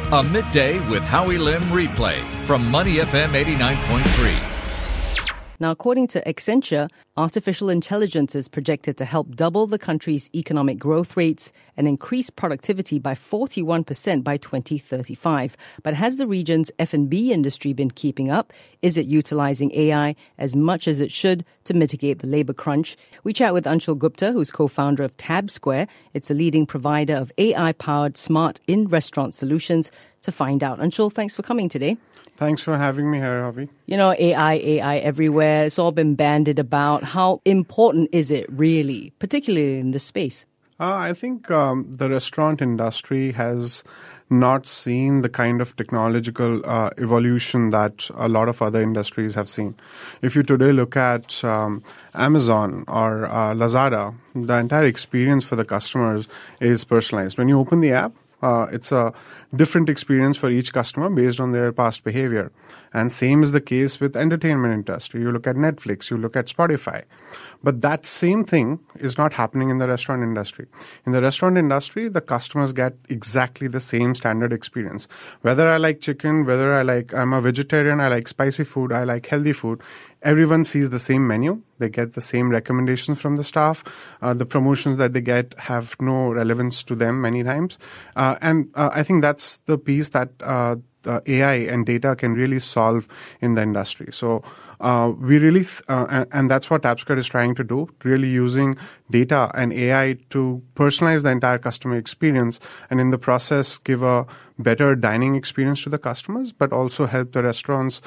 A midday with Howie Lim replay from Money FM 89.3. Now, according to Accenture, artificial intelligence is projected to help double the country's economic growth rates and increase productivity by 41% by 2035. But has the region's F&B industry been keeping up? Is it utilizing AI as much as it should to mitigate the labor crunch? We chat with Anshul Gupta, who's co-founder of TabSquare. It's a leading provider of AI-powered smart in-restaurant solutions, to find out. Anshul, thanks for coming today. Thanks for having me here, Avi. You know, AI everywhere. It's all been bandied about. How important is it really, particularly in this space? I think the restaurant industry has not seen the kind of technological evolution that a lot of other industries have seen. If you today look at Amazon or Lazada, the entire experience for the customers is personalized. When you open the app, it's a different experience for each customer based on their past behavior. And same is the case with entertainment industry. You look at Netflix, you look at Spotify. But that same thing is not happening in the restaurant industry. In the restaurant industry, the customers get exactly the same standard experience. Whether I like chicken, whether I'm a vegetarian, I like spicy food, I like healthy food, everyone sees the same menu. They get the same recommendations from the staff. The promotions that they get have no relevance to them many times. And I think that's the piece that AI and data can really solve in the industry. So we really, and that's what TabSquare is trying to do, really using data and AI to personalize the entire customer experience and in the process give a better dining experience to the customers, but also help the restaurants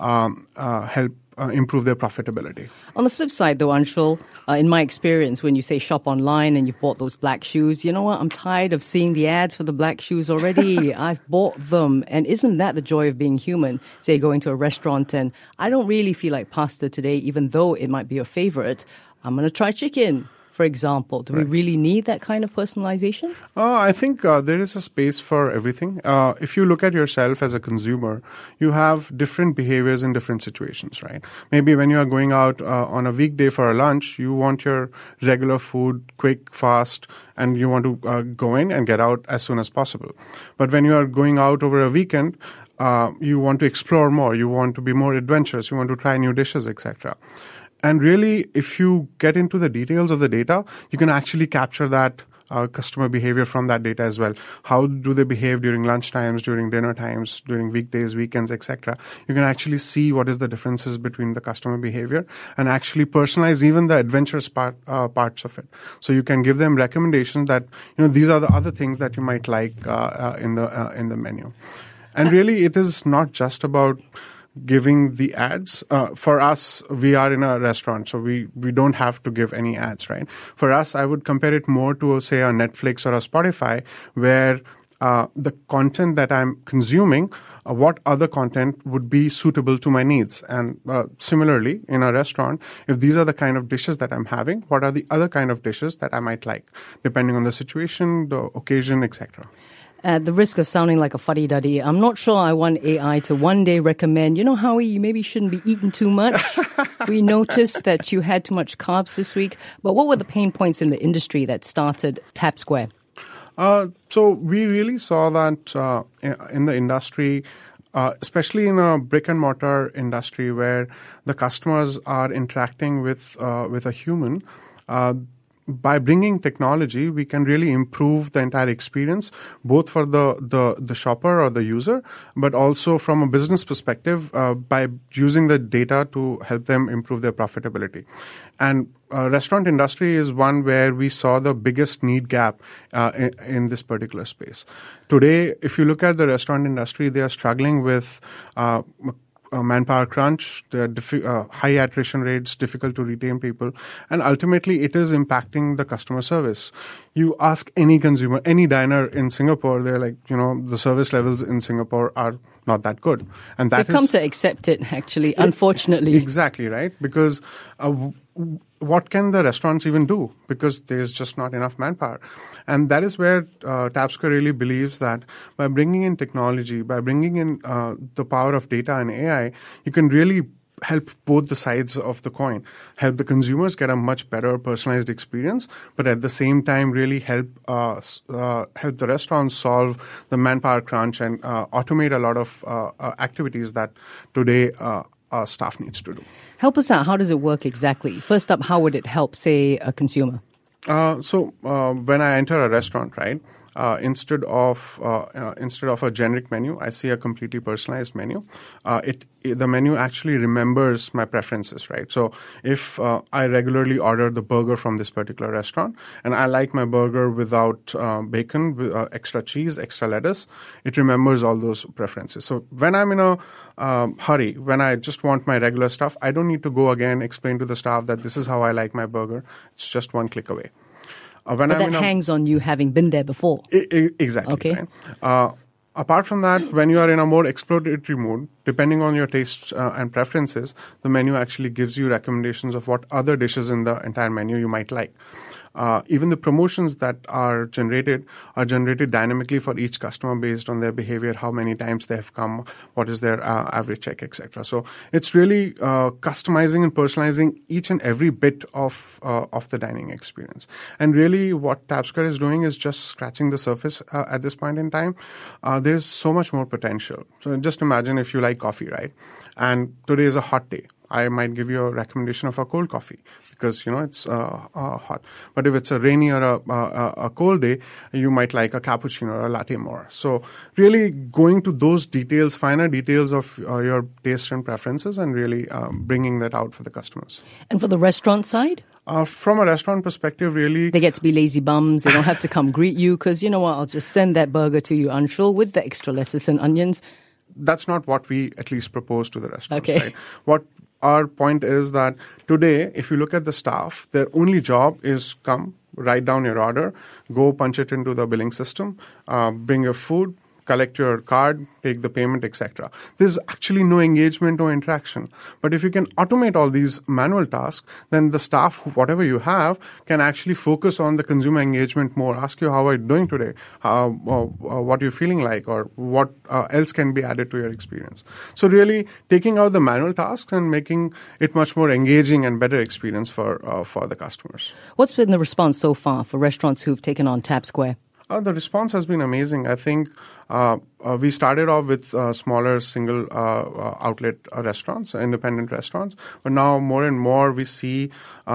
improve their profitability. On the flip side, though, Anshul, in my experience, when you say shop online and you've bought those black shoes, you know what? I'm tired of seeing the ads for the black shoes already. I've bought them. And isn't that the joy of being human? Say, going to a restaurant and I don't really feel like pasta today, even though it might be your favorite. I'm going to try chicken, for example. Do we really need that kind of personalization? I think there is a space for everything. If you look at yourself as a consumer, you have different behaviors in different situations, right? Maybe when you are going out on a weekday for a lunch, you want your regular food, quick, fast, and you want to go in and get out as soon as possible. But when you are going out over a weekend, you want to explore more, you want to be more adventurous, you want to try new dishes, etc. And really, if you get into the details of the data, you can actually capture that customer behavior from that data as well. How do they behave during lunch times, during dinner times, during weekdays, weekends, etc. You can actually see what is the differences between the customer behavior and actually personalize even the adventurous parts of it. So you can give them recommendations that, these are the other things that you might like in the menu. And really, it is not just about giving the ads. For us, we are in a restaurant, so we don't have to give any ads, right? For us, I would compare it more to, say, a Netflix or a Spotify, where the content that I'm consuming, what other content would be suitable to my needs. And similarly, in a restaurant, if these are the kind of dishes that I'm having, what are the other kind of dishes that I might like, depending on the situation, the occasion, etc. At the risk of sounding like a fuddy-duddy, I'm not sure I want AI to one day recommend, Howie, you maybe shouldn't be eating too much. We noticed that you had too much carbs this week. But what were the pain points in the industry that started TabSquare? So we really saw that in the industry, especially in a brick-and-mortar industry where the customers are interacting with a human, by bringing technology, we can really improve the entire experience, both for the shopper or the user, but also from a business perspective by using the data to help them improve their profitability. And restaurant industry is one where we saw the biggest need gap in this particular space. Today, if you look at the restaurant industry, they are struggling with manpower crunch, high attrition rates, difficult to retain people, and ultimately it is impacting the customer service. You ask any consumer, any diner in Singapore, they're like, the service levels in Singapore are not that good. And that They've come to accept it, actually, unfortunately. Exactly, right? Because what can the restaurants even do? Because there's just not enough manpower. And that is where TabSquare really believes that by bringing in technology, by bringing in the power of data and AI, you can really help both the sides of the coin, help the consumers get a much better personalized experience, but at the same time really help the restaurants solve the manpower crunch and automate a lot of activities that today staff needs to do. Help us out. How does it work exactly? First up, how would it help, say, a consumer? So when I enter a restaurant, right, instead of a generic menu, I see a completely personalized menu. The menu actually remembers my preferences, right? So if I regularly order the burger from this particular restaurant and I like my burger without bacon, with extra cheese, extra lettuce, it remembers all those preferences. So when I'm in a hurry, when I just want my regular stuff, I don't need to go again explain to the staff that this is how I like my burger. It's just one click away. But that hangs on you having been there before. Exactly. Okay. Right? Apart from that, when you are in a more exploratory mode, depending on your tastes and preferences, the menu actually gives you recommendations of what other dishes in the entire menu you might like. Even the promotions that are generated dynamically for each customer based on their behavior, how many times they have come, what is their average check, etc. So it's really customizing and personalizing each and every bit of the dining experience. And really what TapSquare is doing is just scratching the surface at this point in time. There's so much more potential. So just imagine if you like coffee, right? And today is a hot day. I might give you a recommendation of a cold coffee because, it's hot. But if it's a rainy or a cold day, you might like a cappuccino or a latte more. So really going to those details, finer details of your taste and preferences and really bringing that out for the customers. And for the restaurant side? From a restaurant perspective, really... They get to be lazy bums. They don't have to come greet you because, you know what, I'll just send that burger to you unsure with the extra lettuce and onions. That's not what we at least propose to the restaurants, okay. Right? What our point is that today, if you look at the staff, their only job is come, write down your order, go punch it into the billing system, bring your food, collect your card, take the payment, etc. There's actually no engagement, no interaction. But if you can automate all these manual tasks, then the staff, whatever you have, can actually focus on the consumer engagement more, ask you how are you doing today, what you're feeling like, or what else can be added to your experience. So really taking out the manual tasks and making it much more engaging and better experience for the customers. What's been the response so far for restaurants who've taken on TapSquare? The response has been amazing. I think we started off with smaller single outlet restaurants, independent restaurants, but now more and more we see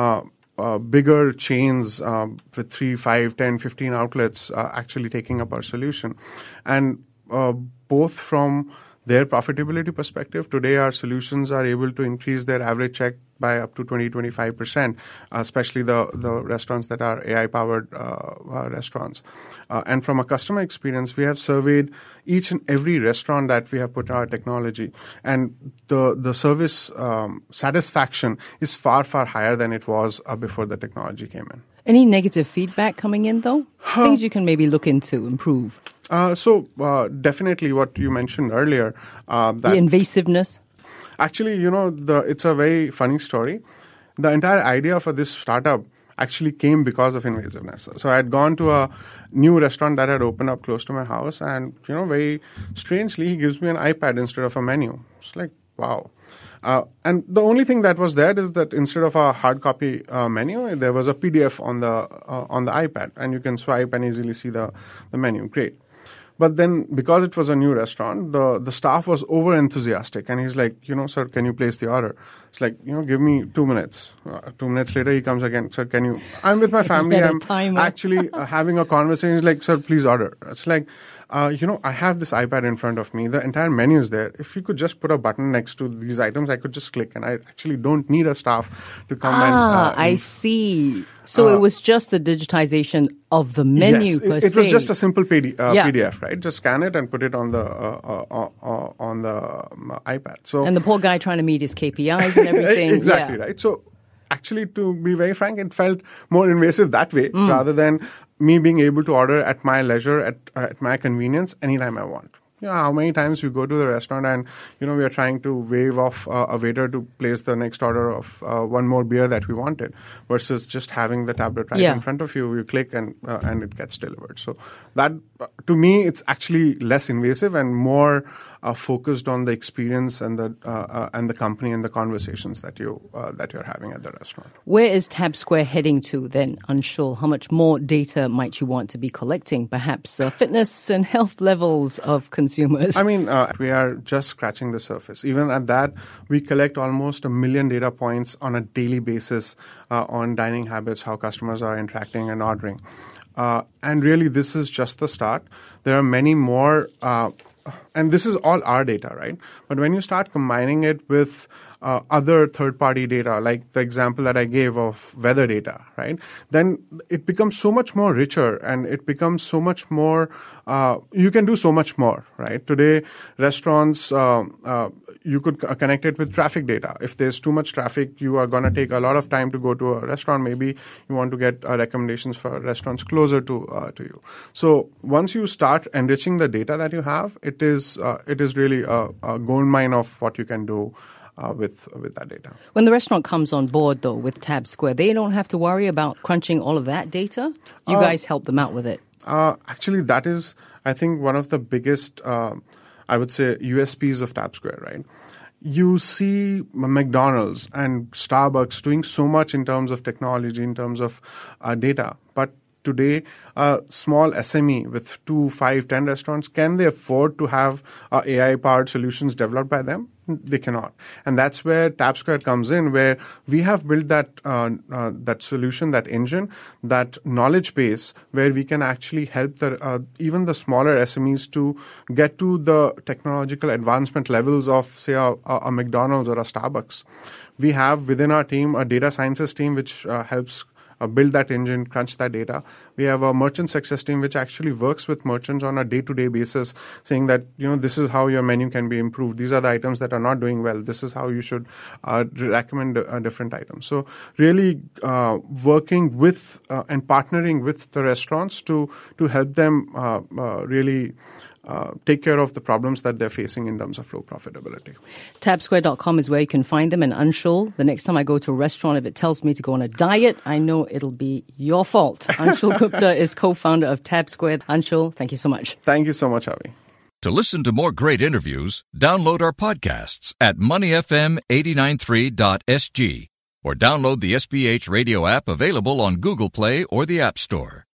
bigger chains with 3, 5, 10, 15 outlets actually taking up our solution. And both from their profitability perspective, today our solutions are able to increase their average check by up to 20-25%, especially the restaurants that are AI-powered restaurants. And from a customer experience, we have surveyed each and every restaurant that we have put our technology, and the service satisfaction is far, far higher than it was before the technology came in. Any negative feedback coming in, though? Things you can maybe look into, improve? So definitely what you mentioned earlier. The invasiveness? Actually, it's a very funny story. The entire idea for this startup actually came because of invasiveness. So I had gone to a new restaurant that had opened up close to my house, and, very strangely, he gives me an iPad instead of a menu. It's like, wow. And the only thing that was there is that instead of a hard copy menu, there was a PDF on the iPad, and you can swipe and easily see the menu. Great. But then, because it was a new restaurant, the staff was over enthusiastic, and he's like, sir, can you place the order? It's like, give me 2 minutes. 2 minutes later, he comes again, sir, can you? I'm with my family. I'm actually having a conversation. He's like, sir, please order. It's like, I have this iPad in front of me. The entire menu is there. If you could just put a button next to these items, I could just click, and I actually don't need a staff to come I see. So it was just the digitization of the menu per se. It was just a simple PDF, right? Just scan it and put it on the iPad. So, and the poor guy trying to meet his KPIs and everything. Exactly, right. So actually, to be very frank, it felt more invasive that way rather than me being able to order at my leisure, at my convenience, anytime I want. How many times we go to the restaurant and, we are trying to wave off a waiter to place the next order of one more beer that we wanted versus just having the tablet right in front of you. You click and it gets delivered. So that, to me, it's actually less invasive and more focused on the experience and the company and the conversations that you're having at the restaurant. Where is TabSquare heading to then, Anshul? How much more data might you want to be collecting? Perhaps fitness and health levels of consumers? I mean, we are just scratching the surface. Even at that, we collect almost 1 million data points on a daily basis on dining habits, how customers are interacting and ordering. And really, this is just the start. There are many more, and this is all our data, right? But when you start combining it with other third-party data, like the example that I gave of weather data, right? Then it becomes so much more richer, and it becomes so much more. You can do so much more, right? Today, restaurants. You could connect it with traffic data. If there's too much traffic, you are going to take a lot of time to go to a restaurant. Maybe you want to get recommendations for restaurants closer to you. So once you start enriching the data that you have, it is really a gold mine of what you can do with that data. When the restaurant comes on board, though, with TabSquare, they don't have to worry about crunching all of that data? You guys help them out with it? Actually, that is, I think, one of the biggest I would say, USPs of TabSquare, right? You see McDonald's and Starbucks doing so much in terms of technology, in terms of data. But today, a small SME with 2, 5, 10 restaurants, can they afford to have AI-powered solutions developed by them? They cannot. And that's where TabSquare comes in, where we have built that solution, that engine, that knowledge base, where we can actually help even the smaller SMEs to get to the technological advancement levels of, say, a McDonald's or a Starbucks. We have within our team a data sciences team which helps build that engine, crunch that data. We have a merchant success team which actually works with merchants on a day-to-day basis, saying that, this is how your menu can be improved. These are the items that are not doing well. This is how you should recommend different items. So really working with and partnering with the restaurants to help them really take care of the problems that they're facing in terms of low profitability. Tabsquare.com is where you can find them. And Anshul, the next time I go to a restaurant, if it tells me to go on a diet, I know it'll be your fault. Anshul Gupta is co-founder of TabSquare. Anshul, thank you so much. Thank you so much, Avi. To listen to more great interviews, download our podcasts at moneyfm893.sg or download the SPH radio app available on Google Play or the App Store.